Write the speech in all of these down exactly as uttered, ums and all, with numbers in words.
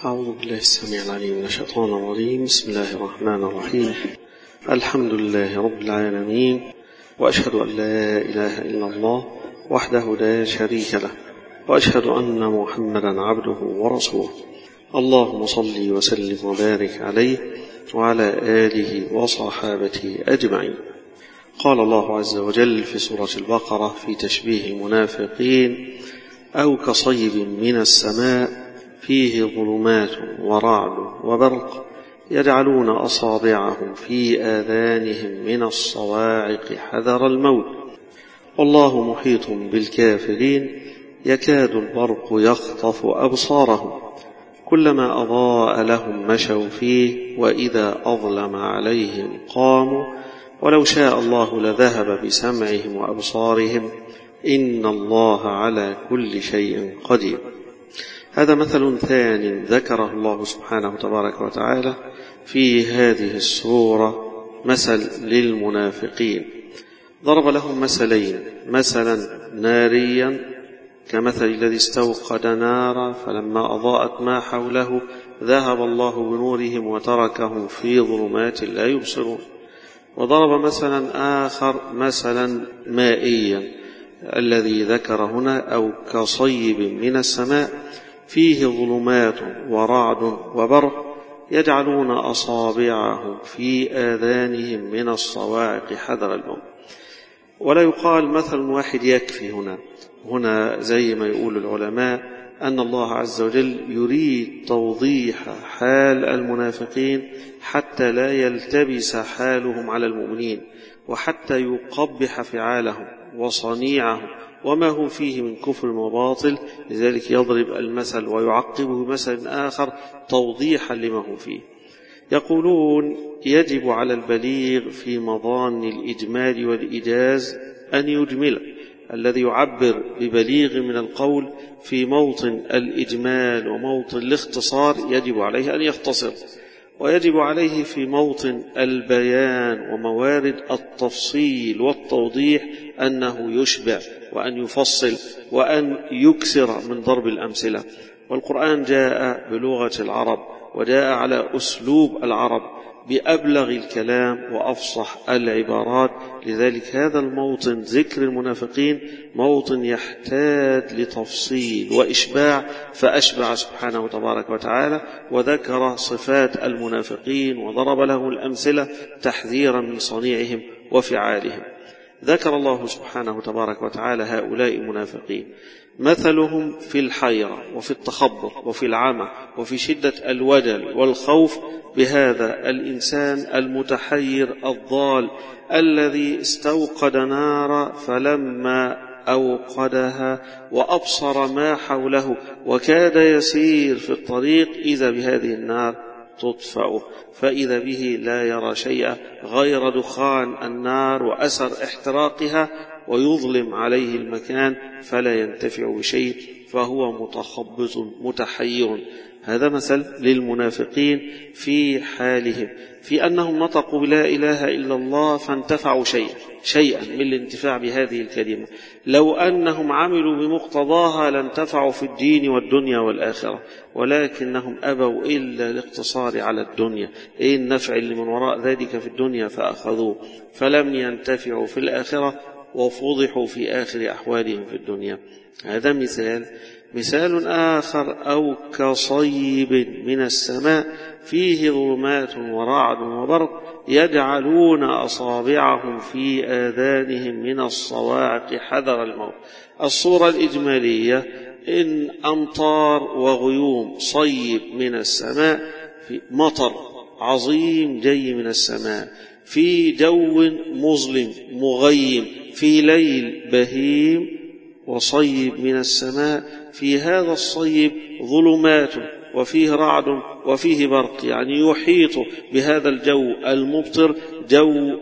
أعوذ بالله السميع العليم من الشيطان الرجيم. بسم الله الرحمن الرحيم. الحمد لله رب العالمين، وأشهد أن لا إله إلا الله وحده لا شريك له، وأشهد أن محمدا عبده ورسوله. اللهم صل وسلم وبارك عليه وعلى آله وصحابته أجمعين. قال الله عز وجل في سورة البقرة في تشبيه المنافقين: أو كصيب من السماء فيه ظلمات ورعد وبرق يجعلون أصابعهم في آذانهم من الصواعق حذر الموت والله محيط بالكافرين يكاد البرق يخطف أبصارهم كلما أضاء لهم مشوا فيه وإذا أظلم عليهم قاموا ولو شاء الله لذهب بسمعهم وأبصارهم إن الله على كل شيء قدير. هذا مثل ثاني ذكره الله سبحانه تبارك وتعالى في هذه السورة، مثل للمنافقين. ضرب لهم مثلين: مثلا ناريا كمثل الذي استوقد نارا فلما أضاءت ما حوله ذهب الله بنورهم وتركهم في ظلمات لا يبصرون. وضرب مثلا آخر مثلا مائيا الذي ذكر هنا: أو كصيب من السماء فيه ظلمات ورعد وبرق يجعلون أصابعهم في آذانهم من الصواعق حذر الموت. ولا يقال مثل واحد يكفي هنا. هنا زي ما يقول العلماء أن الله عز وجل يريد توضيح حال المنافقين حتى لا يلتبس حالهم على المؤمنين، وحتى يقبح فعالهم وصنيعهم وما هم فيه من كفر وباطل. لذلك يضرب المثل ويعقبه مثل آخر توضيحا لما هم فيه. يقولون: يجب على البليغ في مظان الإجمال والإيجاز أن يجمل. الذي يعبر ببليغ من القول في موطن الإجمال وموطن الاختصار يجب عليه أن يختصر، ويجب عليه في موطن البيان وموارد التفصيل والتوضيح أنه يشبع وأن يفصل وأن يكثر من ضرب الأمثلة. والقرآن جاء بلغة العرب وجاء على أسلوب العرب بأبلغ الكلام وأفصح العبارات. لذلك هذا الموطن ذكر المنافقين موطن يحتاج لتفصيل وإشباع، فأشبع سبحانه تبارك وتعالى وذكر صفات المنافقين وضرب لهم الأمثلة تحذيرا من صنيعهم وفعالهم. ذكر الله سبحانه تبارك وتعالى هؤلاء المنافقين: مثلهم في الحيرة وفي التخبط وفي العمى وفي شدة الوجل والخوف بهذا الإنسان المتحير الضال الذي استوقد نارا فلما أوقدها وأبصر ما حوله وكاد يسير في الطريق إذا بهذه النار تطفأ، فإذا به لا يرى شيئا غير دخان النار وأثر احتراقها ويظلم عليه المكان فلا ينتفع بشيء، فهو متخبط متحير. هذا مثل للمنافقين في حالهم، في أنهم نطقوا بلا إله إلا الله فانتفعوا شيئا شيئا من الانتفاع بهذه الكلمة. لو أنهم عملوا بمقتضاها لانتفعوا في الدين والدنيا والآخرة، ولكنهم أبوا إلا الاقتصار على الدنيا. إيه النفع اللي من وراء ذلك في الدنيا فأخذوه، فلم ينتفعوا في الآخرة وفضحوا في آخر أحوالهم في الدنيا. هذا مثال. مثال آخر: أو كصيب من السماء فيه ظلمات ورعد وبرق يجعلون أصابعهم في آذانهم من الصواعق حذر الموت. الصورة الإجمالية: إن أمطار وغيوم، صيب من السماء، في مطر عظيم جاي من السماء في جو مظلم مغيم في ليل بهيم، وصيب من السماء في هذا الصيب ظلمات وفيه رعد وفيه برق، يعني يحيط بهذا الجو المبطر جو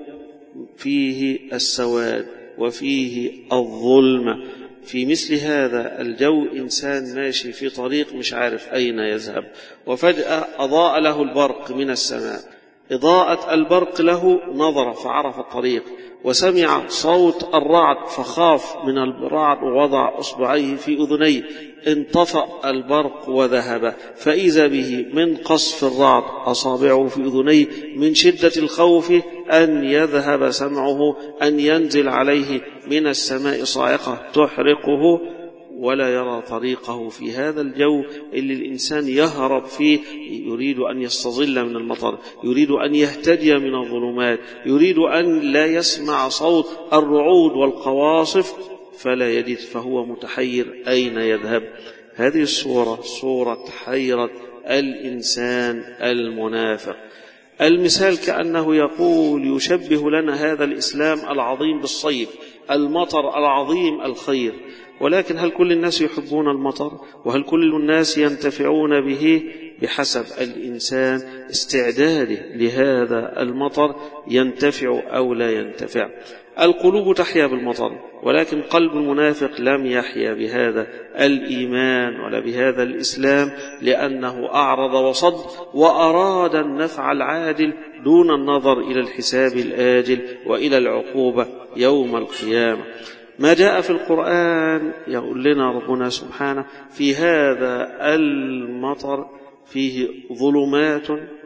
فيه السواد وفيه الظلمة. في مثل هذا الجو إنسان ماشي في طريق مش عارف أين يذهب، وفجأة أضاء له البرق من السماء. إضاءة البرق له نظر فعرف الطريق، وسمع صوت الرعد فخاف من الرعد ووضع أصبعيه في أذنيه، انطفأ البرق وذهب، فإذا به من قصف الرعد أصابعه في أذنيه من شدة الخوف أن يذهب سمعه، أن ينزل عليه من السماء صاعقة تحرقه ولا يرى طريقه في هذا الجو اللي الإنسان يهرب فيه. يريد أن يستظل من المطر، يريد أن يهتدي من الظلمات، يريد أن لا يسمع صوت الرعود والقواصف فلا يجد، فهو متحير أين يذهب. هذه الصورة صورة حيرة الإنسان المنافق. المثال كأنه يقول يشبه لنا هذا الإسلام العظيم بالصيد، المطر العظيم الخير، ولكن هل كل الناس يحبون المطر؟ وهل كل الناس ينتفعون به؟ بحسب الإنسان استعداده لهذا المطر ينتفع أو لا ينتفع. القلوب تحيا بالمطر، ولكن قلب المنافق لم يحيا بهذا الإيمان ولا بهذا الإسلام، لأنه أعرض وصد وأراد النفع العاجل دون النظر إلى الحساب الآجل وإلى العقوبة يوم القيامة. ما جاء في القرآن يقول لنا ربنا سبحانه في هذا المطر فيه ظلمات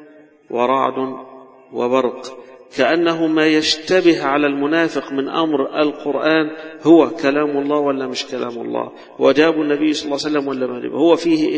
ورعد وبرق، كأنه ما يشتبه على المنافق من أمر القرآن هو كلام الله ولا مش كلام الله، وجاب النبي صلى الله عليه وسلم ولا ما هو فيه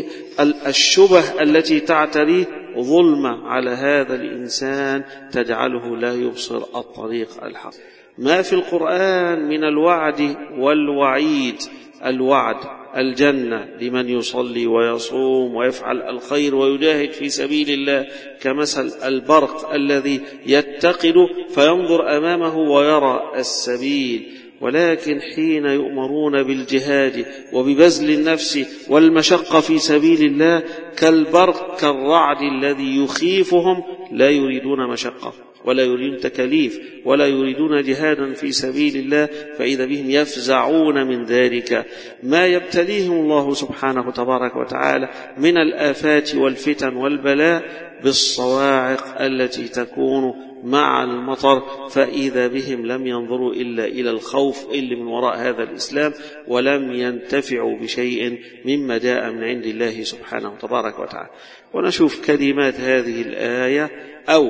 الشبه التي تعتريه ظلمة على هذا الإنسان تجعله لا يبصر الطريق الحق. ما في القرآن من الوعد والوعيد، الوعد الجنة لمن يصلي ويصوم ويفعل الخير ويجاهد في سبيل الله، كمثل البرق الذي يتقد فينظر أمامه ويرى السبيل. ولكن حين يؤمرون بالجهاد وببذل النفس والمشقة في سبيل الله كالبرق كالرعد الذي يخيفهم، لا يريدون مشقة ولا يريدون تكاليف ولا يريدون جهادا في سبيل الله، فإذا بهم يفزعون من ذلك. ما يبتليهم الله سبحانه تبارك وتعالى من الآفات والفتن والبلاء بالصواعق التي تكون مع المطر، فإذا بهم لم ينظروا إلا إلى الخوف اللي من وراء هذا الإسلام، ولم ينتفعوا بشيء مما جاء من عند الله سبحانه تبارك وتعالى. ونشوف كلمات هذه الآية، أو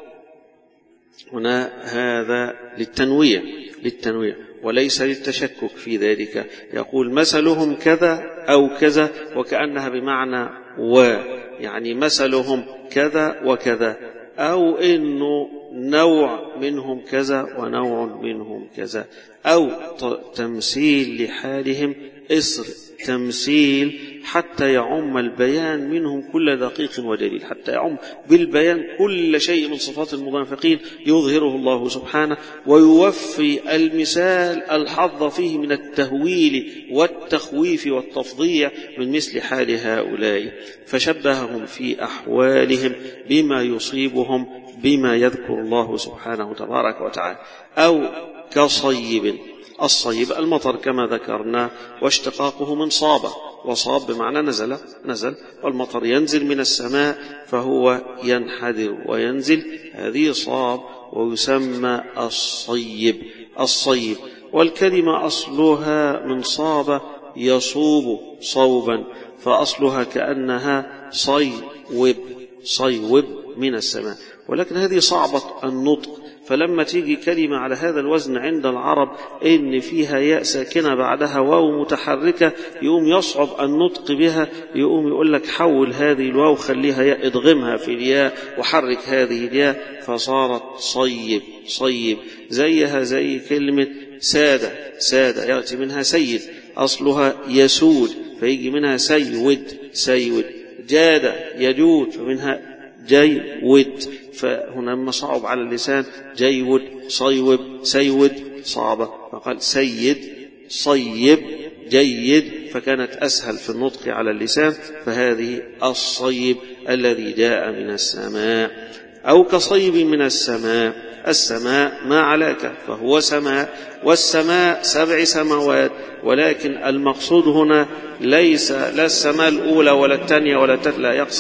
هنا هذا للتنويع للتنويع وليس للتشكك في ذلك. يقول مثلهم كذا أو كذا، وكأنها بمعنى و، يعني مثلهم كذا وكذا، أو إنه نوع منهم كذا ونوع منهم كذا، أو تمثيل لحالهم إصر تمثيل حتى يعم البيان منهم كل دقيق ودليل، حتى يعم بالبيان كل شيء من صفات المنافقين يظهره الله سبحانه، ويوفي المثال الحظ فيه من التهويل والتخويف والتفظيع من مثل حال هؤلاء، فشبههم في أحوالهم بما يصيبهم بما يذكر الله سبحانه تبارك وتعالى. أو كصيب، الصيب المطر كما ذكرنا، واشتقاقه من صاب، وصاب بمعنى نزل نزل والمطر ينزل من السماء فهو ينحدر وينزل، هذه صاب ويسمى الصيب الصيب والكلمة أصلها من صاب يصوب صوبا، فأصلها كأنها صيوب صيوب من السماء، ولكن هذه صعبة النطق، فلما تيجي كلمة على هذا الوزن عند العرب إن فيها ياء ساكنة بعدها واو متحركة يقوم يصعب النطق بها، يقوم يقول لك حول هذه الواو خليها ياء، ادغمها في الياء وحرك هذه الياء فصارت صيب صيب، زيها زي كلمة سادة سادة يأتي منها سيد أصلها يسود فيجي منها سيود سيود، جاد يجود فمنها جيود، فهنا ما صعب على اللسان جيود صيوب سيود صعبة، فقال سيد صيب جيد، فكانت أسهل في النطق على اللسان، فهذه الصيب الذي جاء من السماء. أو كصيب من السماء، السماء ما علاك فهو سماء، والسماء سبع سماوات، ولكن المقصود هنا ليس لا السماء الأولى ولا الثانية ولا الثالثة، لا، يقصد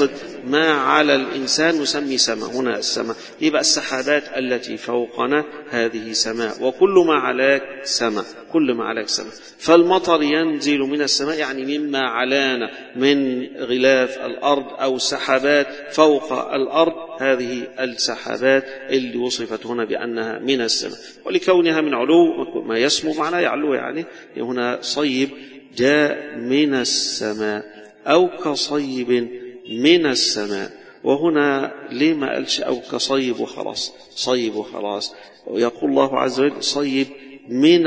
ما على الإنسان نسمي سماء. هنا السماء يبقى السحابات التي فوقنا هذه سماء، وكل ما علاك سماء، كل ما علاك سماء. فالمطر ينزل من السماء يعني مما علانا من غلاف الأرض أو سحابات فوق الأرض، هذه السحابات اللي وصفت هنا بأنها من السماء. ولكونها من علو ما يسمو معناه يعلو، يعني هنا صيب جاء من السماء أو كصيب من السماء. وهنا ليه ما قالش أو كصيب وخلاص، صيب وخلاص. ويقول الله عز وجل صيب من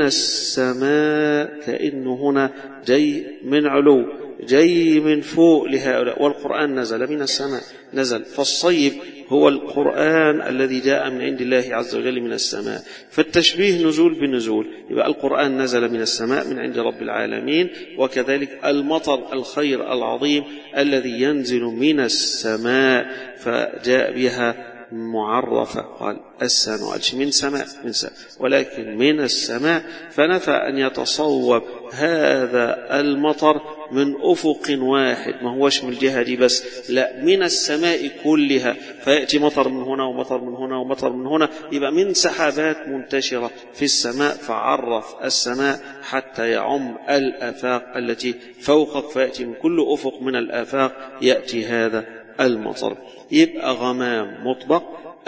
السماء، كأنه هنا جاي من علو، جاي من فوق لهؤلاء. والقرآن نزل من السماء، نزل. فالصيب هو القرآن الذي جاء من عند الله عز وجل من السماء. فالتشبيه نزول بالنزول، يبقى القرآن نزل من السماء من عند رب العالمين. وكذلك المطر الخير العظيم الذي ينزل من السماء، فجاء بها معرفة، قال السماء، ما قالش من سماء من سماء ولكن من السماء. فنفى أن يتصوب هذا المطر من أفق واحد، ما هوش من الجهة دي بس، لا، من السماء كلها. فيأتي مطر من هنا ومطر من هنا ومطر من هنا، يبقى من سحابات منتشرة في السماء. فعرف السماء حتى يعم الآفاق التي فوقك، فيأتي من كل أفق من الآفاق يأتي هذا المطر. يبقى غمام مطبق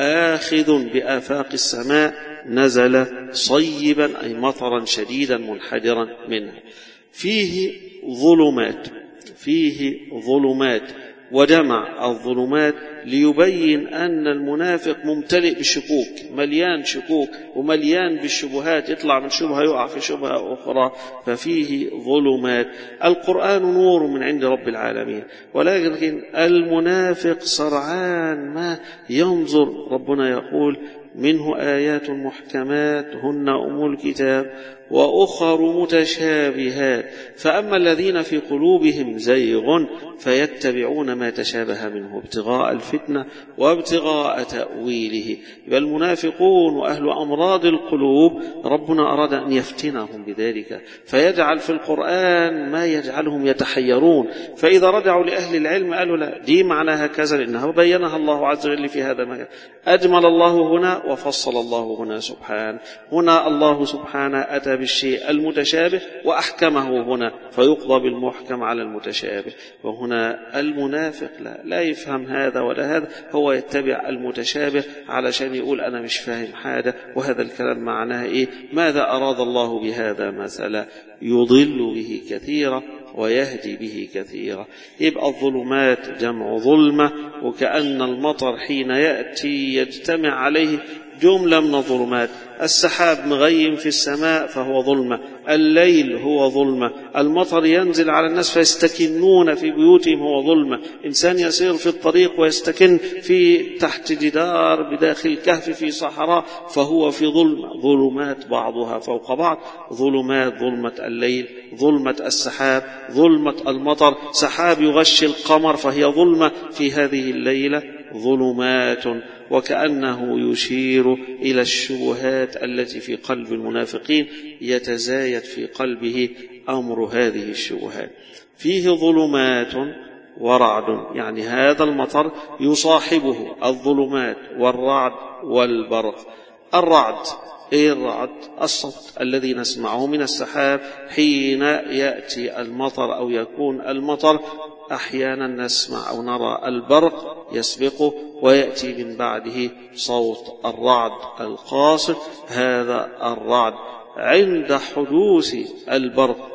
آخذ بآفاق السماء نزل صيبا، أي مطرا شديدا منحدرا منها. فيه ظلمات، فيه ظلمات، وجمع الظلمات ليبين أن المنافق ممتلئ بالشكوك، مليان شكوك ومليان بالشبهات، يطلع من شبهة يقع في شبهة أخرى. ففيه ظلمات. القرآن نور من عند رب العالمين، ولكن المنافق سرعان ما ينظر. ربنا يقول منه آيات محكمات هن أم الكتاب وأخر متشابهات، فأما الذين في قلوبهم زيغ فيتبعون ما تشابه منه ابتغاء الفتنة وابتغاء تأويله. والمنافقون وأهل أمراض القلوب ربنا أراد أن يفتنهم بذلك، فيجعل في القرآن ما يجعلهم يتحيرون. فإذا رجعوا لأهل العلم قالوا لا، دي معناها كذا، لأنه بينها الله عز وجل في هذا المكان. أجمل الله هنا وفصل الله هنا سبحانه. هنا الله سبحانه أتى بالشيء المتشابه وأحكمه هنا، فيقضى بالمحكم على المتشابه. وهنا المنافق لا, لا يفهم هذا ولا هذا، هو يتبع المتشابه علشان يقول أنا مش فاهم حاجة، وهذا الكلام معناه إيه؟ ماذا أراد الله بهذا مثلا؟ يضل به كثيرا ويهدي به كثيرا. يبقى الظلمات جمع ظلمة، وكأن المطر حين يأتي يجتمع عليه جملة من الظلمات. السحاب مغيم في السماء فهو ظلمة، الليل هو ظلمة، المطر ينزل على الناس فيستكنون في بيوتهم هو ظلمة، إنسان يسير في الطريق ويستكن في تحت جدار بداخل كهف في صحراء فهو في ظلمة. ظلمات بعضها فوق بعض، ظلمات، ظلمة الليل، ظلمة السحاب، ظلمة المطر، سحاب يغشي القمر فهي ظلمة في هذه الليلة، ظلمات. وكأنه يشير إلى الشبهات التي في قلب المنافقين، يتزايد في قلبه أمر هذه الشبهات. فيه ظلمات ورعد، يعني هذا المطر يصاحبه الظلمات والرعد والبرق. الرعد إيه؟ الرعد الصوت الذي نسمعه من السحاب حين يأتي المطر أو يكون المطر. أحيانا نسمع أو نرى البرق يسبقه ويأتي من بعده صوت الرعد القاصف. هذا الرعد عند حدوث البرق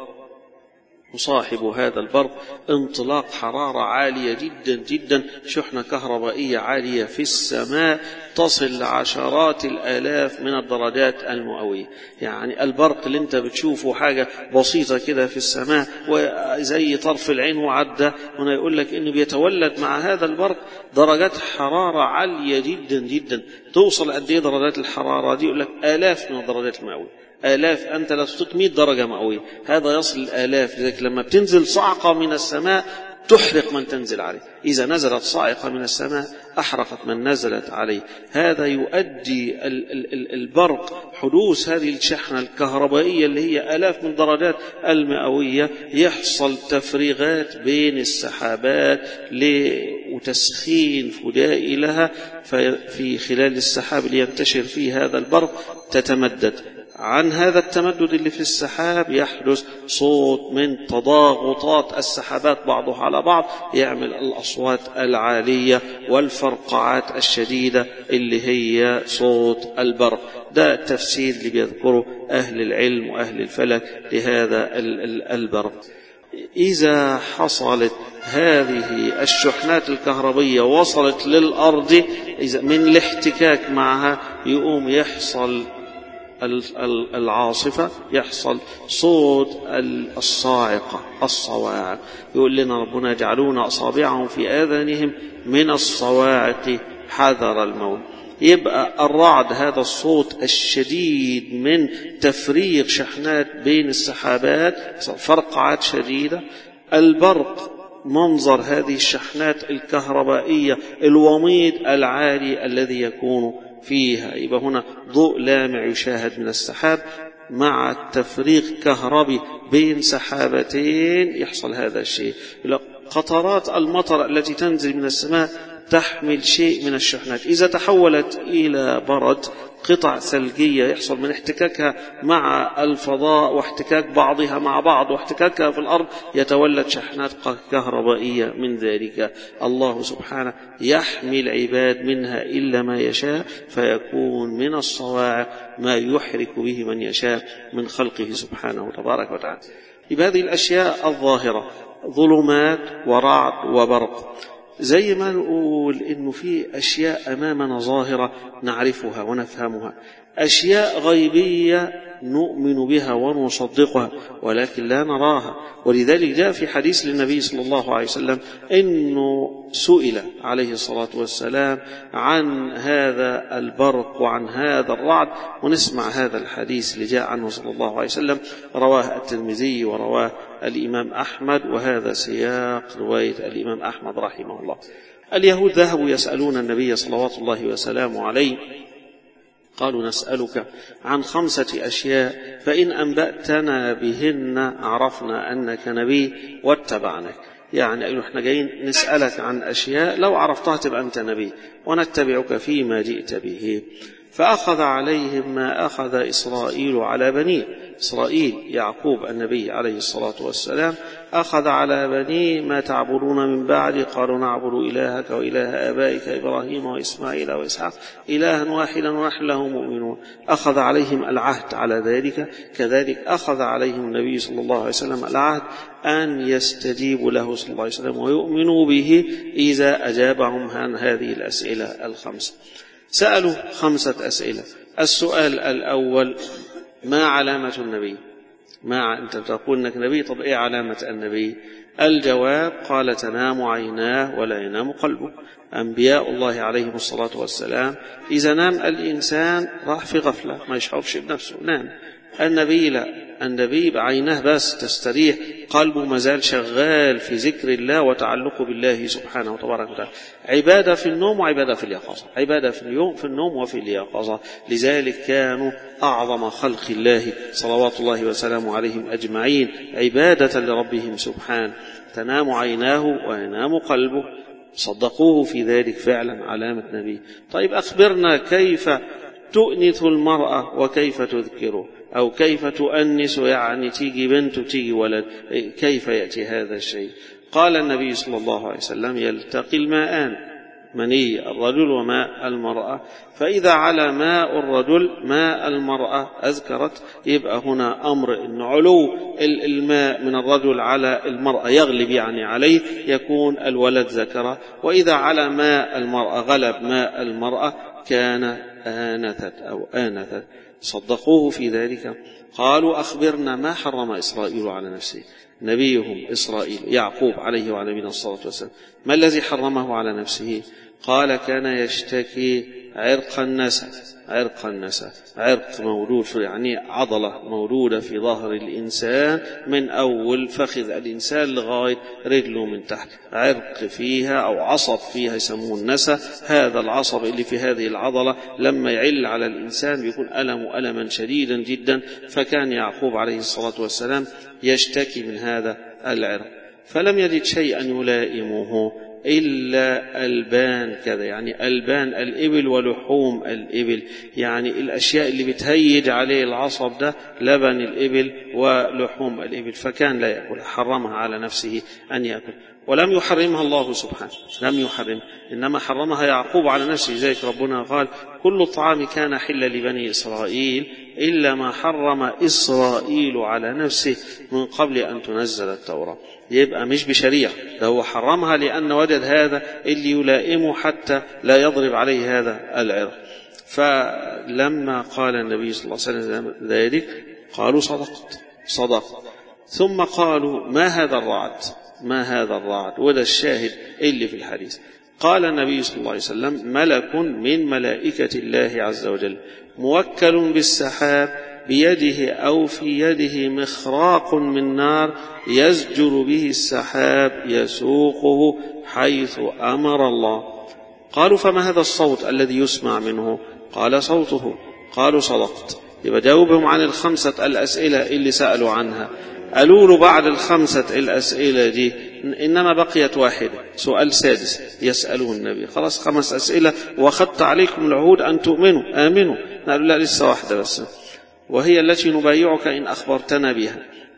يصاحب هذا البرق انطلاق حرارة عالية جدا جدا، شحنة كهربائية عالية في السماء تصل لعشرات الآلاف من الدرجات المئوية. يعني البرق اللي انت بتشوفه حاجة بسيطة كده في السماء وزي طرف العين وعدى، هنا يقول لك انه بيتولد مع هذا البرق درجات حرارة عالية جدا جدا. توصل قد ايه درجات الحرارة دي؟ يقول لك آلاف من الدرجات المئوية، آلاف. أنت لو تطيق مئة درجة مئوية، هذا يصل الآلاف. لذلك لما بتنزل صعقة من السماء تحرق من تنزل عليه. إذا نزلت صاعقة من السماء أحرقت من نزلت عليه. هذا يؤدي البرق حدوث هذه الشحنة الكهربائية اللي هي آلاف من درجات المئوية، يحصل تفريغات بين السحابات وتسخين فجائي لها، في خلال السحاب اللي ينتشر فيه هذا البرق تتمدد. عن هذا التمدد اللي في السحاب يحدث صوت من تضاغطات السحابات بعضها على بعض، يعمل الأصوات العالية والفرقعات الشديدة اللي هي صوت البرق. ده التفسير اللي بيذكره أهل العلم وأهل الفلك لهذا البرق. إذا حصلت هذه الشحنات الكهربية وصلت للأرض، إذا من الاحتكاك معها يقوم يحصل العاصفة، يحصل صوت الصاعقة الصواعق. يقول لنا ربنا يجعلون أصابعهم في آذانهم من الصواعق حذر الموت. يبقى الرعد هذا الصوت الشديد من تفريغ شحنات بين السحابات، فرقعات شديدة. البرق منظر هذه الشحنات الكهربائية الوميض العالي الذي يكون فيها. يبقى هنا ضوء لامع يشاهد من السحاب مع تفريغ كهربي بين سحابتين، يحصل هذا الشيء. قطرات المطر التي تنزل من السماء تحمل شيء من الشحنات، إذا تحولت إلى برد قطع ثلجية يحصل من احتكاكها مع الفضاء واحتكاك بعضها مع بعض واحتكاكها في الأرض، يتولد شحنات كهربائية من ذلك. الله سبحانه يحمي العباد منها إلا ما يشاء، فيكون من الصواعق ما يحرك به من يشاء من خلقه سبحانه تبارك وتعالى. بهذه الأشياء الظاهرة ظلمات ورعد وبرق، زي ما نقول إنه في أشياء أمامنا ظاهرة نعرفها ونفهمها، أشياء غيبية نؤمن بها ونصدقها ولكن لا نراها. ولذلك جاء في حديث للنبي صلى الله عليه وسلم إنه سئل عليه الصلاة والسلام عن هذا البرق وعن هذا الرعد، ونسمع هذا الحديث اللي جاء عنه صلى الله عليه وسلم، رواه الترمذي ورواه الإمام أحمد، وهذا سياق رواية الإمام أحمد رحمه الله. اليهود ذهبوا يسألون النبي صلوات الله وسلامه عليه، قالوا نسألك عن خمسة أشياء فإن أنبأتنا بهن عرفنا أنك نبي واتبعناك. يعني احنا جايين نسألك عن أشياء لو عرفتها تبقى أنت نبي ونتبعك فيما جئت به. فأخذ عليهم ما أخذ إسرائيل على بنيه. إسرائيل يعقوب النبي عليه الصلاة والسلام أخذ على بنيه ما تعبدون من بعد، قالوا نعبد إلهك وإله آبائك إبراهيم وإسماعيل وإسحاق إلها واحدا ونحن له مؤمنون. أخذ عليهم العهد على ذلك. كذلك أخذ عليهم النبي صلى الله عليه وسلم العهد أن يستجيبوا له صلى الله عليه وسلم ويؤمنوا به إذا أجابهم عن هذه الأسئلة الخمسة. سألوا خمسة أسئلة. السؤال الأول: ما علامة النبي؟ ما أنت تقول أنك نبي، طب إيه علامة النبي؟ الجواب: قال تنام عيناه ولا ينام قلبه. أنبياء الله عليهم الصلاة والسلام إذا نام الإنسان راح في غفلة ما يشعرش بنفسه، نام. النبي لا، النبي بعينه بس تستريح، قلبه مازال شغال في ذكر الله وتعلقه بالله سبحانه وتبارك وتعالى. عبادة في النوم وعبادة في اليقظة، عبادة في اليوم في النوم وفي اليقظة. لذلك كانوا أعظم خلق الله صلوات الله وسلامه عليهم أجمعين عبادة لربهم سبحانه. تنام عيناه وينام قلبه، صدقوه في ذلك فعلا علامة نبي. طيب أخبرنا كيف تؤنث المرأة وكيف تذكره، أو كيف تؤنس، يعني تيجي بنت وتيجي ولد، كيف يأتي هذا الشيء؟ قال النبي صلى الله عليه وسلم: يلتقي الماءان، مني الرجل وماء المرأة، فإذا على ماء الرجل ماء المرأة أذكرت. يبقى هنا أمر إن علو الماء من الرجل على المرأة يغلب يعني عليه، يكون الولد ذكره. وإذا على ماء المرأة غلب ماء المرأة كان آنثت أو آنثت. صدقوه في ذلك. قالوا أخبرنا ما حرم إسرائيل على نفسه، نبيهم إسرائيل يعقوب عليه وعلى نبينا الصلاة والسلام، ما الذي حرمه على نفسه؟ قال كان يشتكي عرق النسا، عرق النسا عرق مولود في يعني عضلة مولودة في ظهر الإنسان من أول فخذ الإنسان لغاية رجله من تحت، عرق فيها أو عصب فيها يسموه النسا. هذا العصب اللي في هذه العضلة لما يعل على الإنسان بيكون ألم ألما شديدا جدا، فكان يعقوب عليه الصلاة والسلام يشتكي من هذا العرق، فلم يجد شيئا يلائمه إلا ألبان كذا، يعني ألبان الإبل ولحوم الإبل، يعني الأشياء اللي بتهيج عليه العصب ده لبن الإبل ولحوم الإبل، فكان لا يأكل، حرمها على نفسه أن يأكل. ولم يحرمها الله سبحانه، لم يحرم، إنما حرمها يعقوب على نفسه. ذلك ربنا قال كل الطعام كان حلا لبني إسرائيل إلا ما حرم إسرائيل على نفسه من قبل أن تنزل التوراة. يبقى مش بشريعة، ده هو حرمها لأن وجد هذا اللي يلائمه حتى لا يضرب عليه هذا العرق. فلما قال النبي صلى الله عليه وسلم ذلك قالوا صدقت صدقت، ثم قالوا ما هذا الرعد، ما هذا الرعد، وده الشاهد اللي في الحديث. قال النبي صلى الله عليه وسلم ملك من ملائكة الله عز وجل موكل بالسحاب بيده أو في يده مخراق من نار يزجر به السحاب يسوقه حيث أمر الله. قالوا فما هذا الصوت الذي يسمع منه؟ قال صوته. قالوا صدقت. يبقى جاوبهم عن الخمسة الأسئلة اللي سألوا عنها. قالوا له بعد الخمسة الأسئلة دي إنما بقيت واحدة، سؤال سادس يسأله النبي. خلاص خمس أسئلة وأخذت عليكم العهود أن تؤمنوا، آمنوا. قالوا لا لسه واحدة بس، وهي التي نبايعك إن أخبرتنا بها.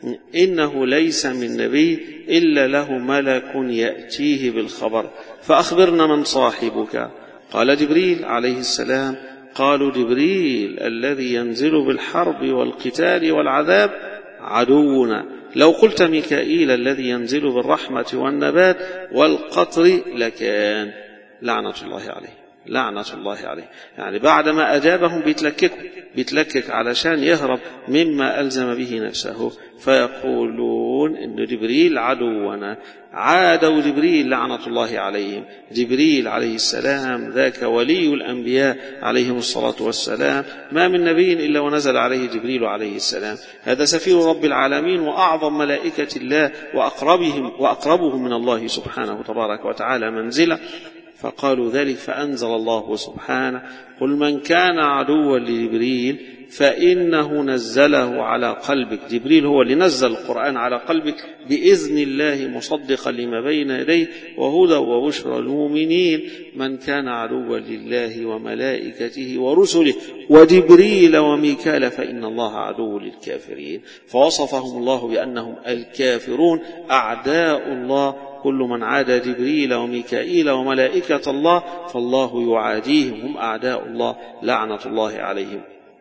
إنه ليس من نبي إلا له ملك يأتيه بالخبر، فأخبرنا من صاحبك؟ قال جبريل عليه السلام. قالوا جبريل الذي ينزل بالحرب والقتال والعذاب عدونا. لو قلت ميكائيل الذي ينزل بالرحمة والنبات والقطر لكان. لعنة الله عليه، لعنة الله عليه. يعني بعدما أجابهم بيتلكك بيتلكك علشان يهرب مما ألزم به نفسه، فيقولون إن جبريل عدونا. عادوا جبريل لعنة الله عليهم. جبريل عليه السلام ذاك ولي الأنبياء عليهم الصلاة والسلام، ما من نبي إلا ونزل عليه جبريل عليه السلام. هذا سفير رب العالمين وأعظم ملائكة الله وأقربهم وأقربهم من الله سبحانه تبارك وتعالى منزلة. فقالوا ذلك فأنزل الله سبحانه قل من كان عدوا لجبريل فإنه نزله على قلبك. جبريل هو اللي نزل القرآن على قلبك بإذن الله مصدقا لما بين يديه وهدى وبشرى المؤمنين. من كان عدوا لله وملائكته ورسله وجبريل وميكال فإن الله عدو للكافرين. فوصفهم الله بأنهم الكافرون أعداء الله. كل من عادى جبريل وميكائيل وملائكة الله فالله يعاديهم، هم أعداء الله لعنة الله عليهم.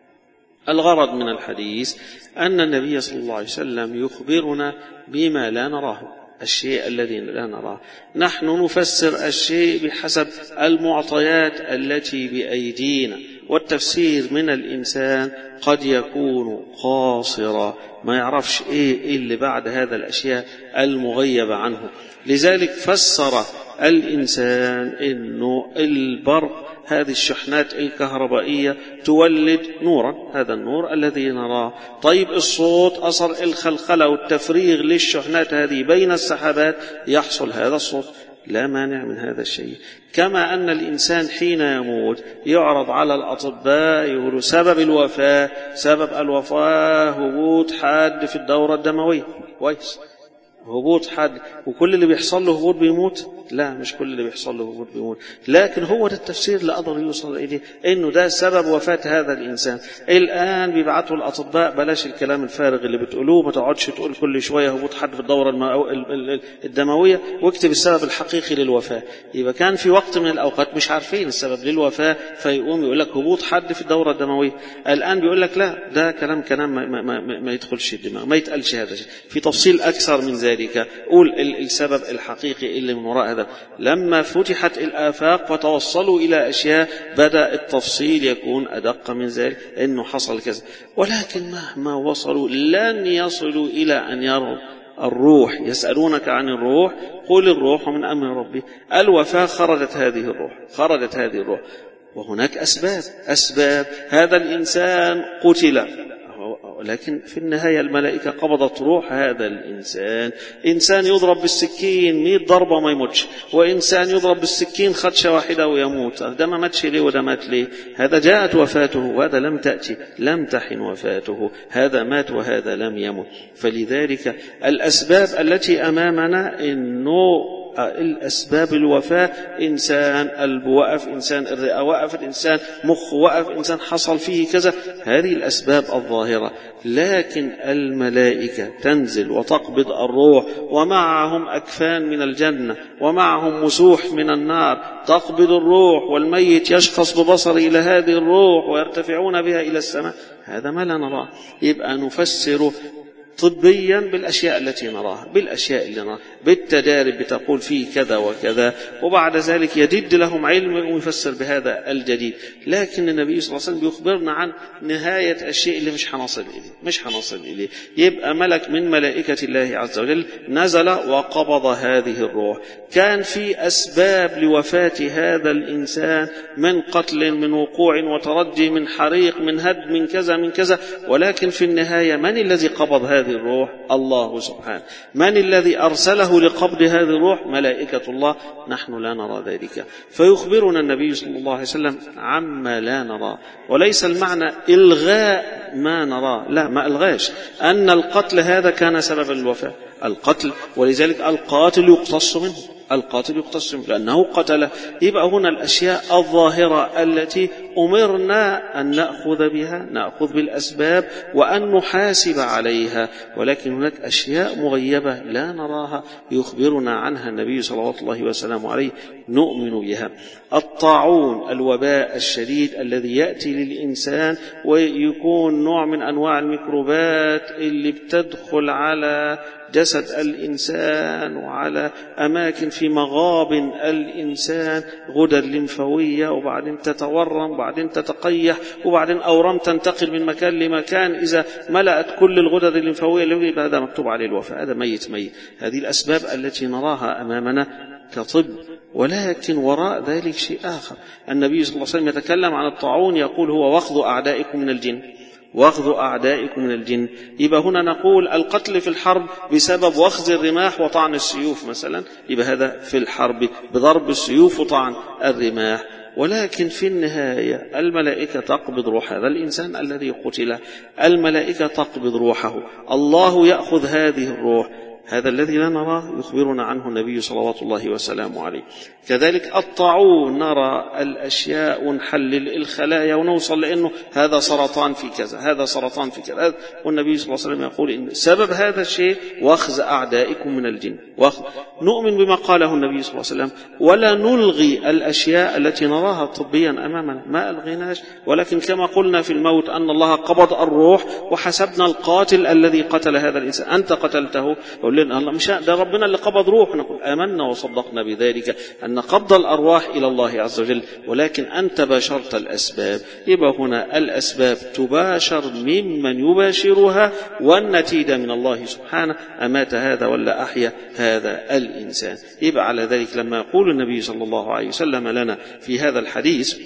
الغرض من الحديث أن النبي صلى الله عليه وسلم يخبرنا بما لا نراه، الشيء الذي لا نراه. نحن نفسر الشيء بحسب المعطيات التي بأيدينا، والتفسير من الإنسان قد يكون قاصرا، ما يعرفش إيه اللي بعد هذا الأشياء المغيبة عنه. لذلك فسر الإنسان إنه البرق هذه الشحنات الكهربائية تولد نورا، هذا النور الذي نراه. طيب الصوت أصل الخلخلة والتفريغ للشحنات هذه بين السحابات يحصل هذا الصوت، لا مانع من هذا الشيء. كما أن الإنسان حين يموت يعرض على الأطباء يقولوا سبب الوفاة سبب الوفاة هبوط حاد في الدورة الدموية. كويس، هبوط حاد، وكل اللي بيحصل له هبوط بيموت؟ لا، مش كل اللي بيحصل له هبوط بيموت، لكن هو ده التفسير اللي قدر يوصل إليه، إنه ده سبب وفاة هذا الإنسان. الآن بيبعثوا الأطباء بلاش الكلام الفارغ اللي بتقولوه، ما تقعدش تقول كل شوية هبوط حاد في الدورة الدموية، واكتب السبب الحقيقي للوفاة. يبقى كان في وقت من الأوقات مش عارفين السبب للوفاة، فيقوم يقول لك هبوط حاد في الدورة الدموية. الآن بيقول لك لا، ده كلام كلام ما, ما, ما, ما يدخلش الدماغ، ما يتقالش هذا الشيء. في تفصيل أكثر من ذلك، قول السبب الحقيقي اللي من وراء هذا. لما فتحت الآفاق وتوصلوا إلى أشياء بدأ التفصيل يكون أدق من ذلك، إنه حصل كذا. ولكن مهما وصلوا لن يصلوا إلى أن يروا الروح. يسألونك عن الروح قل الروح من أمر ربي. الوفاة خرجت هذه الروح، خرجت هذه الروح وهناك أسباب أسباب هذا الإنسان قتل، لكن في النهاية الملائكة قبضت روح هذا الإنسان. إنسان يضرب بالسكين مئة ضربة ما يموتش، وإنسان يضرب بالسكين خدشة واحدة ويموت. ده ما ماتش ليه وده مات ليه؟ هذا جاءت وفاته وهذا لم تأتي، لم تحن وفاته، هذا مات وهذا لم يمت. فلذلك الأسباب التي أمامنا إنه الأسباب الوفاة، إنسان قلب وقف، إنسان الرئة وقفت، إنسان مخ وقف، إنسان حصل فيه كذا، هذه الأسباب الظاهرة. لكن الملائكة تنزل وتقبض الروح ومعهم أكفان من الجنة ومعهم مسوح من النار، تقبض الروح والميت يشخص ببصره إلى هذه الروح ويرتفعون بها إلى السماء. هذا ما لا نراه. يبقى نفسر طبيا بالأشياء التي نراها، بالأشياء اللي نراها، بالتجارب بتقول فيه كذا وكذا، وبعد ذلك يجد لهم علم ويفسر بهذا الجديد. لكن النبي صلى الله عليه وسلم بيخبرنا عن نهاية الشيء اللي مش هنصل إليه، مش هنصل إليه. يبقى ملك من ملائكة الله عز وجل نزل وقبض هذه الروح. كان في أسباب لوفاة هذا الإنسان من قتل، من وقوع وترجي، من حريق، من هدم، من كذا من كذا، ولكن في النهاية من الذي قبض هذه الروح؟ الله سبحانه. من الذي أرسله لقبض هذه الروح؟ ملائكة الله، نحن لا نرى ذلك. فيخبرنا النبي صلى الله عليه وسلم عما لا نرى. وليس المعنى إلغاء ما نرى، لا، ما ألغاش أن القتل هذا كان سبب الوفاة، القتل، ولذلك القاتل يقتص منه، القاتل يقتص منه لأنه قتل. يبقى هنا الأشياء الظاهرة التي أمرنا أن نأخذ بها، نأخذ بالأسباب وأن نحاسب عليها. ولكن هناك أشياء مغيبة لا نراها يخبرنا عنها النبي صلى الله عليه وسلم عليه، نؤمن بها. الطاعون، الوباء الشديد الذي يأتي للإنسان ويكون نوع من أنواع الميكروبات اللي بتدخل على جسد الإنسان وعلى أماكن في مغابن الإنسان، غدد لمفاوية، وبعدين تتورم، وبعدين تتقيح، وبعدين أورام تنتقل من مكان لمكان. إذا ملأت كل الغدد الليمفاوية اللي يبقى هذا مكتوب عليه الوفاة، هذا ميت ميت. هذه الأسباب التي نراها أمامنا كطب. ولكن وراء ذلك شيء آخر. النبي صلى الله عليه وسلم يتكلم عن الطاعون، يقول هو واخذ أعدائكم من الجن، واخذ أعدائكم من الجن. يبقى هنا نقول القتل في الحرب بسبب واخذ الرماح وطعن السيوف مثلا، يبقى هذا في الحرب بضرب السيوف وطعن الرماح. ولكن في النهاية الملائكة تقبض روح هذا الإنسان الذي قتل، الملائكة تقبض روحه، الله يأخذ هذه الروح. هذا الذي لا نراه يخبرنا عنه النبي صلوات الله وسلامه عليه. كذلك الطاعون، نرى الأشياء ونحلل الخلايا ونوصل لأنه هذا سرطان في كذا، هذا سرطان في كذا. والنبي صلى الله عليه وسلم يقول إن سبب هذا الشيء واخذ أعدائكم من الجن. نؤمن بما قاله النبي صلى الله عليه وسلم، ولا نلغي الأشياء التي نراها طبيا أمامنا، ما ألغيناش. ولكن كما قلنا في الموت أن الله قبض الروح وحسبنا القاتل الذي قتل هذا الإنسان، أنت قتلته، الله مش ده ربنا اللي قبض روح. نقول آمنا وصدقنا بذلك أن قبض الأرواح إلى الله عز وجل، ولكن أنت باشرت الأسباب. يبقى هنا الأسباب تباشر ممن يباشرها، والنتيجة من الله سبحانه، أمات هذا ولا أحيا هذا الإنسان. يبقى على ذلك لما يقول النبي صلى الله عليه وسلم لنا في هذا الحديث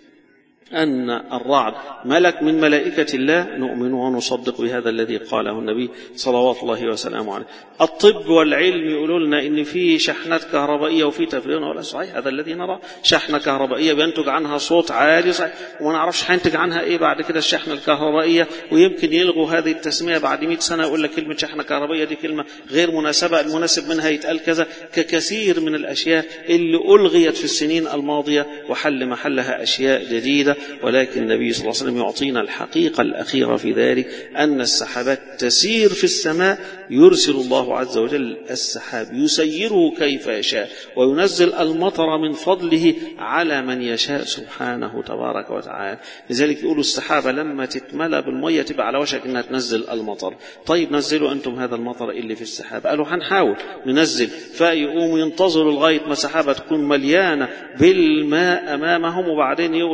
أن الرعد ملك من ملائكة الله، نؤمن ونصدق بهذا الذي قاله النبي صلوات الله وسلامه عليه. الطب والعلم يقولوا لنا إن في شحنات كهربائية وفي تفريغ، ولا صحيح هذا الذي نرى، شحنة كهربائية بينتج عنها صوت عالي صحيح، وما نعرفش هينتج عنها إيه بعد كده الشحنة الكهربائية. ويمكن يلغوا هذه التسمية بعد مئة سنة، يقول لك كلمة شحنة كهربائية دي كلمة غير مناسبة، المناسب منها يتقال كذا، ككثير من الأشياء اللي ألغيت في السنين الماضية وحل محلها أشياء جديدة. ولكن النبي صلى الله عليه وسلم يعطينا الحقيقة الأخيرة في ذلك، أن السحابات تسير في السماء، يرسل الله عز وجل السحاب يسيره كيف يشاء، وينزل المطر من فضله على من يشاء سبحانه تبارك وتعالى. لذلك يقولوا السحابة لما تتملى بالمية تبقى على وشك أنها تنزل المطر. طيب نزلوا أنتم هذا المطر اللي في السحاب. قالوا هنحاول ننزل، فيقوموا ينتظروا لغاية ما السحابة تكون مليانة بالماء أمامهم، وبعدين يقولوا هنبعت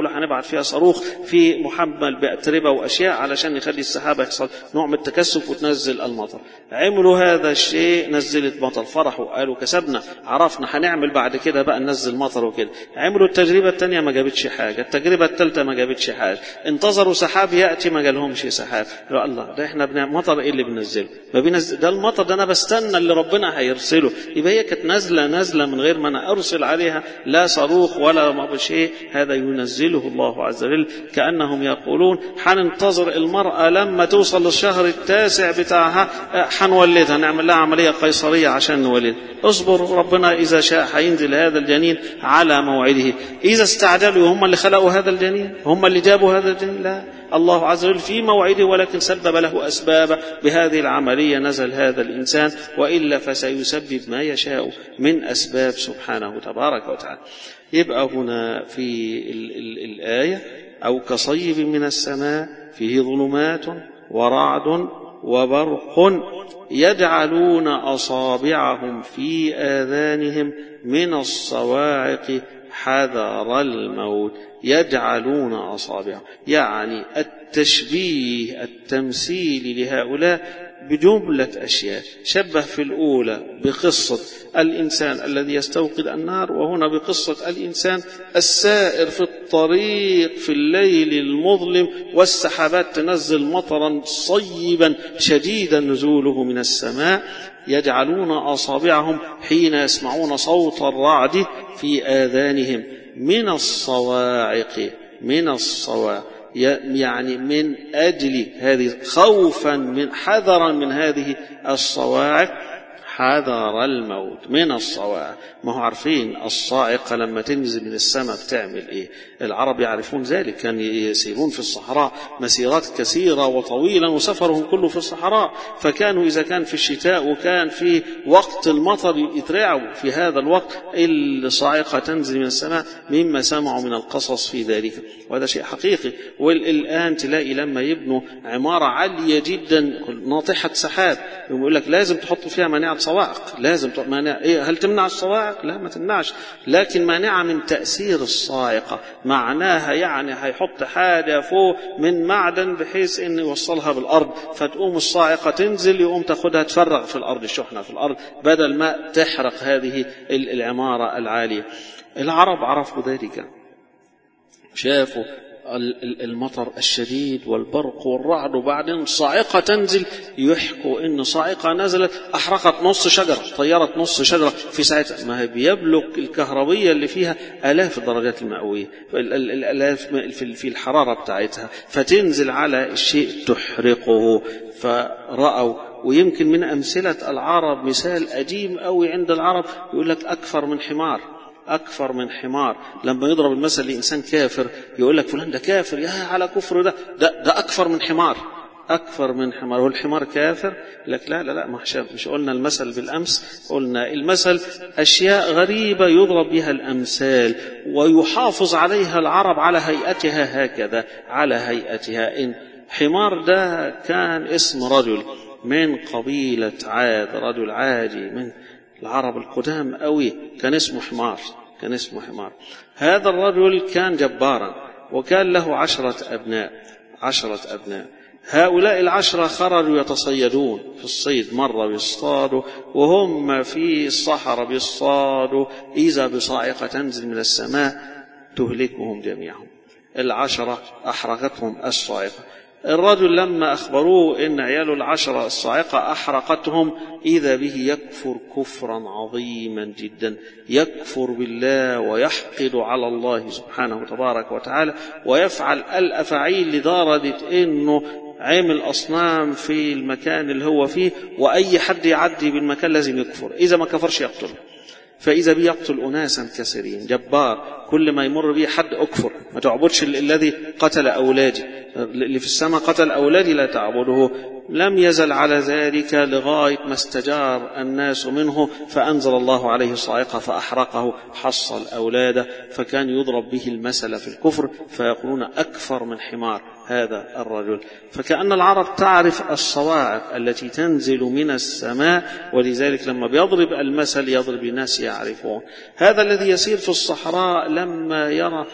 فيها صاروخ في محمل بأتربة وأشياء علشان يخلي السحابة يحصل نوع من التكثف وتنزل المطر. عملوا هذا الشيء، نزلت مطر، فرحوا قالوا كسبنا، عرفنا هنعمل بعد كده بقى ننزل مطر وكده. عملوا التجربة الثانية ما جابتش حاجة، التجربة الثالثة ما جابتش حاجة، انتظروا سحاب يأتي ما جالهمش سحاب. قالوا الله ده احنا بنعمل مطر ايه اللي بننزله؟ ما بينزل ده المطر ده انا بستنى اللي ربنا هيرسله. يبقى هي كانت نازله نازله من غير ما انا ارسل عليها لا صاروخ ولا ما شيء، هذا ينزله الله عز وجل. كأنهم يقولون حننتظر المرأة لما توصل للشهر التاسع بتاعها حنولدها، نعمل لها عملية قيصرية عشان نولد. اصبروا ربنا إذا شاء حينزل هذا الجنين على موعده. إذا استعجلوا هم اللي خلقوا هذا الجنين، هم اللي جابوا هذا الجنين؟ لا، الله عز وجل في موعده، ولكن سبب له أسباب. بهذه العملية نزل هذا الإنسان، وإلا فسيسبب ما يشاء من أسباب سبحانه تبارك وتعالى. يبقى هنا في ال ال الآية أو كصيب من السماء فيه ظلمات ورعد وبرق يجعلون أصابعهم في آذانهم من الصواعق حذر الموت. يجعلون أصابعهم يعني التشبيه التمثيل لهؤلاء بجملة أشياء. شبه في الأولى بقصة الإنسان الذي يستوقد النار، وهنا بقصة الإنسان السائر في الطريق في الليل المظلم والسحابات تنزل مطرا صيبا شديدا نزوله من السماء. يجعلون أصابعهم حين يسمعون صوت الرعد في آذانهم من الصواعق، من الصواعق يعني من أجل هذه، خوفا من حذرا من هذه الصواعق، حذر الموت من الصواعق. ما هو عارفين الصاعقة لما تنزل من السماء بتعمل ايه؟ العرب يعرفون ذلك، كان يسيرون في الصحراء مسيرات كثيرة وطويلة وسفرهم كله في الصحراء، فكانوا إذا كان في الشتاء وكان في وقت المطر يترعوا في هذا الوقت الصاعقة تنزل من السماء، مما سمعوا من القصص في ذلك، وهذا شيء حقيقي. والآن تلاقي لما يبنوا عمارة عالية جدا ناطحة سحاب يقول لك لازم تحط فيها مانعة صواعق، لازم مانع. إيه هل تمنع الصواعق؟ لا ما تمنعش، لكن مانعة من تأثير الصاعقة. معناها يعني هيحط حاجة فوق من معدن بحيث ان يوصلها بالأرض، فتقوم الصاعقة تنزل يقوم تاخدها تفرغ في الأرض، الشحنة في الأرض، بدل ما تحرق هذه العمارة العالية. العرب عرفوا ذلك، شافوا المطر الشديد والبرق والرعد، وبعدين صاعقة تنزل، يحكوا ان صاعقة نزلت احرقت نص شجرة، طيرت نص شجرة في ساعتها. ما هي بيبلغ الكهربية اللي فيها آلاف الدرجات المئوية، الآلاف في الحرارة بتاعتها، فتنزل على الشيء تحرقه. فرأوا، ويمكن من أمثلة العرب مثال قديم قوي عند العرب، يقول لك أكثر من حمار، أكثر من حمار. لما يضرب المثل لإنسان كافر يقول لك فلان ده كافر، يا على كفر ده ده, ده أكثر من حمار، أكثر من حمار. والحمار كافر؟ لك لا لا لا، مش قلنا المثل بالأمس؟ قلنا المثل أشياء غريبة يضرب بها الأمثال ويحافظ عليها العرب على هيئتها، هكذا على هيئتها. إن حمار ده كان اسم رجل من قبيلة عاد، رجل عادي من العرب القدام قوي، كان اسمه حمار، كان اسمه حمار. هذا الرجل كان جبارا، وكان له عشرة أبناء، عشرة أبناء. هؤلاء العشرة خرجوا يتصيدون في الصيد، مرة بيصطادوا وهم في الصحراء بيصطادوا، إذا بصاعقة تنزل من السماء تهلكهم جميعهم. العشرة أحرقتهم الصاعقة. الرجل لما أخبروه إن عياله العشرة الصاعقة أحرقتهم، إذا به يكفر كفرا عظيما جدا، يكفر بالله ويحقد على الله سبحانه تبارك وتعالى، ويفعل الأفعيل لدرجة إنه عمل أصنام في المكان اللي هو فيه، وأي حد يعدي بالمكان لازم يكفر، إذا ما كفرش يقتله. فإذا بي يقتل أناسا كثيرين، جبار، كل ما يمر به حد أكفر، ما تعبدش الذي قتل أولادي، اللي في السماء قتل أولادي لا تعبده. لم يزل على ذلك لغاية ما استجار الناس منه، فأنزل الله عليه صاعقة فأحرقه، حصل أولاده. فكان يضرب به المثل في الكفر، فيقولون أكثر من حمار هذا الرجل. فكأن العرب تعرف الصواعق التي تنزل من السماء، ولذلك لما بيضرب المثل يضرب الناس يعرفون. هذا الذي يسير في الصحراء لما يرى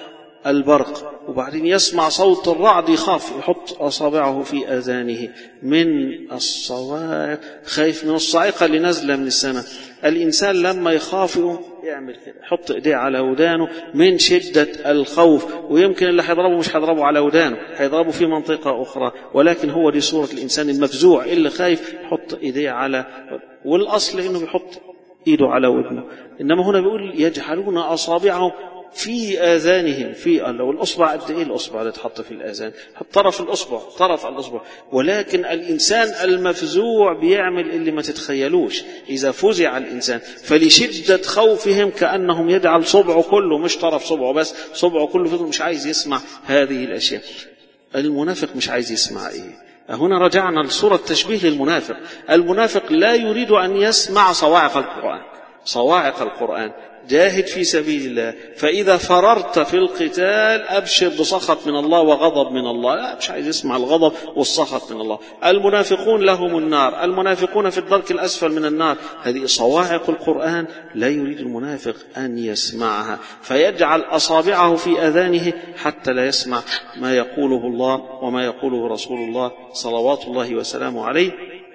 البرق، وبعدين يسمع صوت الرعد يخاف، يحط أصابعه في آذانه من الصواعق، خايف من الصاعقة اللي نازلة من السماء. الإنسان لما يخاف يعمل كده، يحط إيديه على ودانه من شدة الخوف، ويمكن اللي هيضربه مش هيضربه على ودانه، هيضربه في منطقة أخرى، ولكن هو دي صورة الإنسان المفزوع اللي خايف، يحط إيديه على، والأصل إنه بيحط إيده على ودنه. إنما هنا بيقول يجعلون أصابعهم في آذانهم، في لو الأصبع قد إيه الأصبع اللي تحط في الآذان؟ طرف الأصبع، طرف الأصبع. ولكن الإنسان المفزوع بيعمل اللي ما تتخيلوش إذا فزع الإنسان، فلشدة خوفهم كأنهم يجعل صبعه كله، مش طرف صبعه بس، صبعه كله فضل مش عايز يسمع هذه الأشياء. المنافق مش عايز يسمع إيه؟ هنا رجعنا لصورة تشبيه للمنافق. المنافق لا يريد أن يسمع صواعق القرآن، صواعق القرآن. جاهد في سبيل الله، فإذا فررت في القتال أبشر بسخط من الله وغضب من الله. لا، مش عايز يسمع الغضب والسخط من الله. المنافقون لهم النار، المنافقون في الدرك الأسفل من النار. هذه صواعق القرآن لا يريد المنافق أن يسمعها، فيجعل أصابعه في أذانه حتى لا يسمع ما يقوله الله وما يقوله رسول الله صلوات الله وسلامه عليه.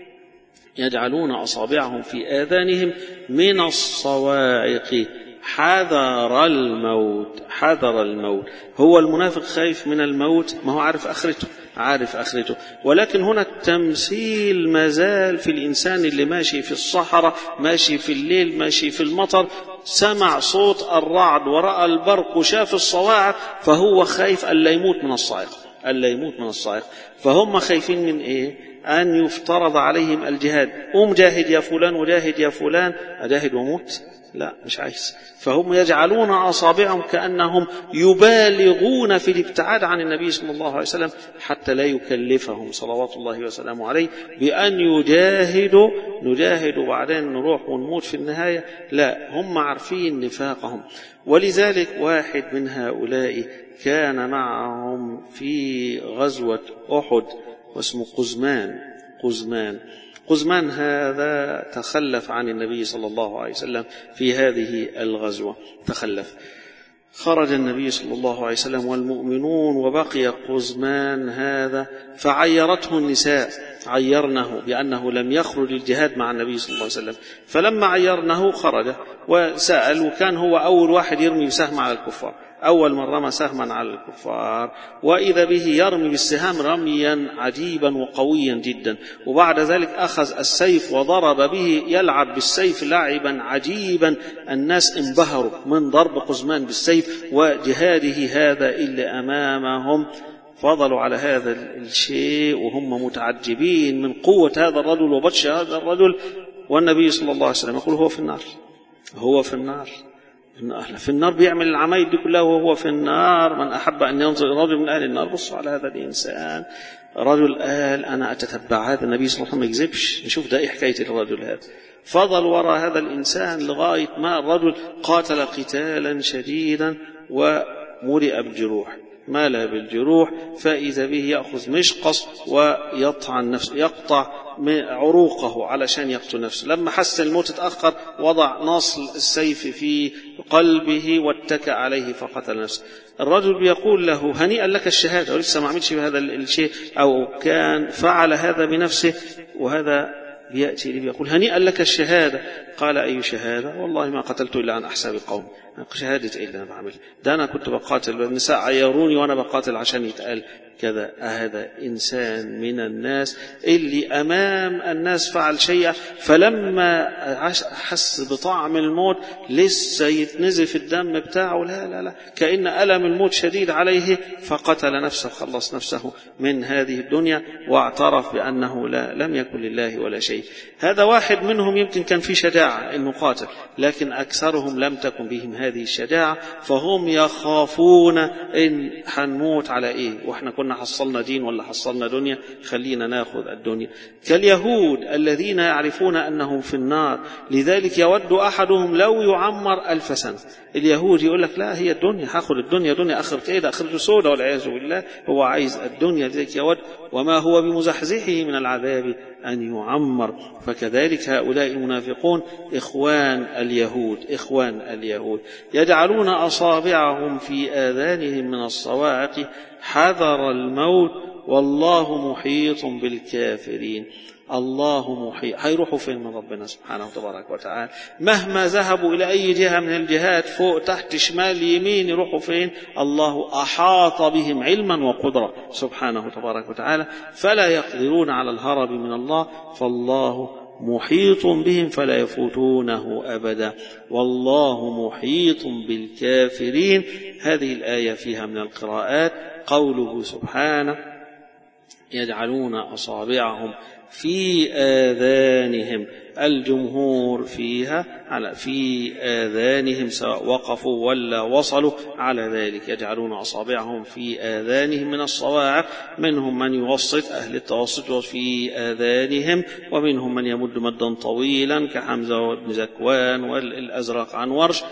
يجعلون أصابعهم في آذانهم من الصواعق حذر الموت، حذر الموت. هو المنافق خايف من الموت، ما هو عارف آخرته، عارف آخرته. ولكن هنا التمثيل مازال في الإنسان اللي ماشي في الصحراء، ماشي في الليل، ماشي في المطر، سمع صوت الرعد ورأى البرق وشاف الصواعق، فهو خايف ألا يموت من الصاعقة، ألا يموت من الصاعقة. فهم خايفين من إيه؟ أن يفترض عليهم الجهاد. قوم جاهد يا فلان وجاهد يا فلان، أجاهد وموت؟ لا، مش عايز. فهم يجعلون أصابعهم كأنهم يبالغون في الابتعاد عن النبي صلى الله عليه وسلم حتى لا يكلفهم صلوات الله وسلامه عليه بأن يجاهدوا، نجاهد وبعدين نروح ونموت في النهاية. لا، هم عارفين نفاقهم. ولذلك واحد من هؤلاء كان معهم في غزوة أحد واسمه قزمان. قزمان قزمان هذا تخلف عن النبي صلى الله عليه وسلم في هذه الغزوة، تخلف. خرج النبي صلى الله عليه وسلم والمؤمنون، وبقي قزمان هذا، فعيرته النساء، عيرنه بأنه لم يخرج الجهاد مع النبي صلى الله عليه وسلم. فلما عيرنه خرج وسأل، وكان هو أول واحد يرمي بسهم على الكفار، أول من رمى سهما على الكفار، وإذا به يرمي بالسهام رميا عجيبا وقويا جدا. وبعد ذلك أخذ السيف وضرب به، يلعب بالسيف لعبا عجيبا. الناس انبهروا من ضرب قزمان بالسيف وجهاده هذا اللي أمامهم. فضلوا على هذا الشيء وهم متعجبين من قوة هذا الرجل وبطش هذا الرجل. والنبي صلى الله عليه وسلم يقول هو في النار، هو في النار، في النار، بيعمل العمايل دي كلها وهو في النار. من أحب أن ينظر رجل من أهل النار. بصوا على هذا الإنسان، رجل قال أنا أتتبع هذا النبي صلى الله عليه وسلم، ما يكذبش، نشوف ده إيه حكاية الرجل هذا. فضل وراء هذا الإنسان لغاية ما الرجل قاتل قتالا شديدا وملئ بالجروح، مال بالجروح. فإذا به يأخذ مشقص ويطعن نفسه، يقطع عروقه علشان يقتل نفسه. لما حس الموت تأخر، وضع نصل السيف في قلبه واتكأ عليه فقتل نفسه. الرجل بيقول له هنيئا لك الشهادة، ولسه ما عملش بهذا الشيء، أو كان فعل هذا بنفسه. وهذا بيأتي لي بيقول هنيئا لك الشهادة. قال أي شهادة؟ والله ما قتلت إلا عن أحساب قوم. شهادة إيه اللي أنا بعمل ده؟ أنا كنت بقاتل، النساء عيروني وأنا بقاتل عشان يتقال كذا. هذا إنسان من الناس اللي أمام الناس فعل شيئا، فلما حس بطعم الموت لسه يتنزف الدم بتاعه، لا لا لا، كأن ألم الموت شديد عليه، فقتل نفسه، خلص نفسه من هذه الدنيا، واعترف بأنه لا لم يكن لله ولا شيء. هذا واحد منهم يمكن كان في شجاعة إنه قاتل، لكن أكثرهم لم تكن بهم هذه الشجاعة، فهم يخافون إن حنموت على إيه، وإحنا كنا حصلنا دين ولا حصلنا دنيا، خلينا ناخذ الدنيا. كاليهود الذين يعرفون أنهم في النار، لذلك يود أحدهم لو يعمر ألف سنة. اليهود يقول لك لا، هي الدنيا، هاخذ الدنيا، دنيا آخرة إيه ده؟ آخرة سودة والعياذ بالله. هو عايز الدنيا، لذلك يود وما هو بمزحزحه من العذاب أن يعمر. فكذلك هؤلاء المنافقون إخوان اليهود إخوان اليهود يجعلون أصابعهم في آذانهم من الصواعق حذر الموت والله محيط بالكافرين. الله محيط، هيروحوا فين من ربنا سبحانه تبارك وتعالى؟ مهما ذهبوا إلى أي جهة من الجهات، فوق تحت شمال يمين، يروحوا فين؟ الله أحاط بهم علما وقدرة سبحانه تبارك وتعالى، فلا يقدرون على الهرب من الله، فالله محيط بهم فلا يفوتونه أبدا. والله محيط بالكافرين. هذه الآية فيها من القراءات قوله سبحانه يجعلون أصابعهم في آذانهم. الجمهور فيها على في آذانهم سواء وقفوا ولا وصلوا على ذلك، يجعلون أصابعهم في آذانهم من الصواعق. منهم من يوسط أهل التوسط في آذانهم، ومنهم من يمد مدا طويلا كحمزة وابن زكوان والأزرق عن ورش.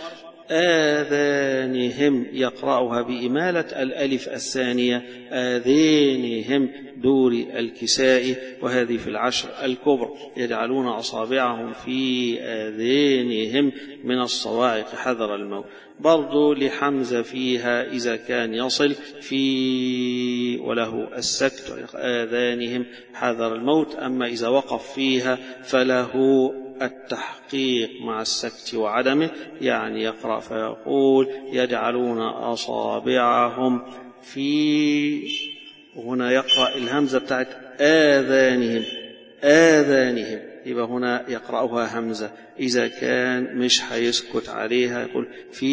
آذانهم يقرأها بإمالة الألف الثانية آذانهم دور الكسائي، وهذه في العشر الكبر. يجعلون أصابعهم في آذانهم من الصواعق حذر الموت. برضو لحمزة فيها إذا كان يصل في وله السكت آذانهم حذر الموت، أما إذا وقف فيها فله التحقيق مع السكت وعدمه، يعني يقرأ فيقول يجعلون أصابعهم في، هنا يقرأ الهمزة بتاعت آذانهم آذانهم، يبقى هنا يقرأها همزة. إذا كان مش هيسكت عليها يقول في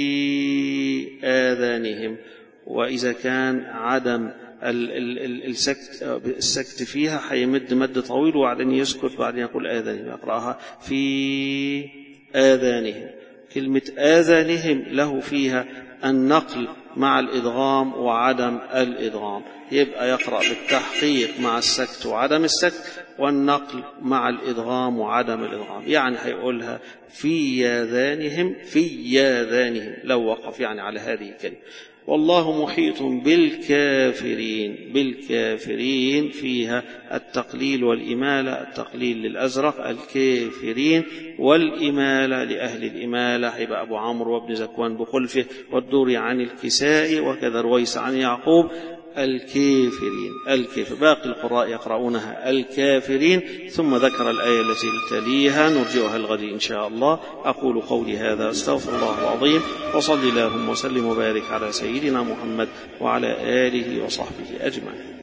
آذانهم. وإذا كان عدم السكت السكت فيها هيمد مد طويل وبعدين يسكت وبعدين يقول آذانهم، يقرأها في آذانهم. كلمة آذانهم له فيها النقل مع الإدغام وعدم الإدغام، يبقى يقرأ بالتحقيق مع السكت وعدم السكت، والنقل مع الإدغام وعدم الإدغام. يعني هيقولها في آذانهم في آذانهم لو وقف يعني على هذه الكلمة. والله محيط بالكافرين. بالكافرين فيها التقليل والإمالة، التقليل للأزرق الكافرين، والإمالة لأهل الإمالة هيبقى أبو عمرو وابن زكوان بخلفه، والدوري عن الكسائي، وكذا رويس عن يعقوب الكافرين. الكافر باقي القراء يقرؤونها الكافرين. ثم ذكر الآية التي تليها نرجئها الغد إن شاء الله. أقول قولي هذا أستغفر الله العظيم، وصلي اللهم وسلم وبارك على سيدنا محمد وعلى آله وصحبه أجمعين.